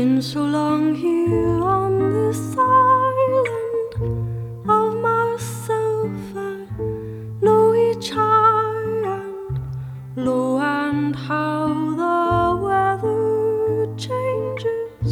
been so long here on this island of myself. I know each other.